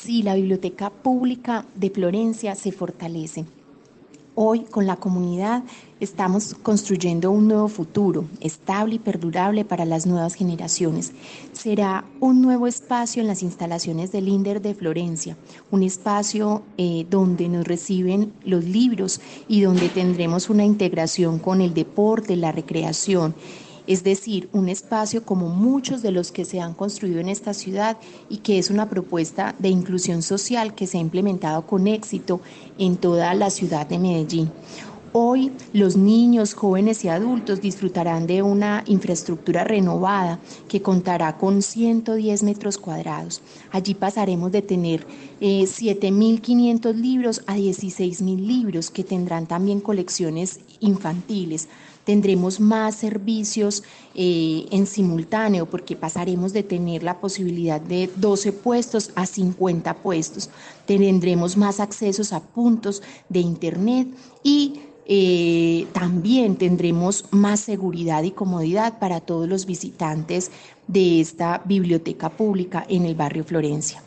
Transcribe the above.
Sí, la Biblioteca Pública de Florencia se fortalece. Hoy, con la comunidad, estamos construyendo un nuevo futuro, estable y perdurable para las nuevas generaciones. Será un nuevo espacio en las instalaciones del INDER de Florencia, un espacio donde nos reciben los libros y donde tendremos una integración con el deporte, la recreación. Es decir, un espacio como muchos de los que se han construido en esta ciudad y que es una propuesta de inclusión social que se ha implementado con éxito en toda la ciudad de Medellín. Hoy los niños, jóvenes y adultos disfrutarán de una infraestructura renovada que contará con 110 metros cuadrados. Allí pasaremos de tener 7.500 libros a 16.000 libros que tendrán también colecciones infantiles. Tendremos más servicios en simultáneo porque pasaremos de tener la posibilidad de 12 puestos a 50 puestos. Tendremos más accesos a puntos de internet y también tendremos más seguridad y comodidad para todos los visitantes de esta biblioteca pública en el barrio Florencia.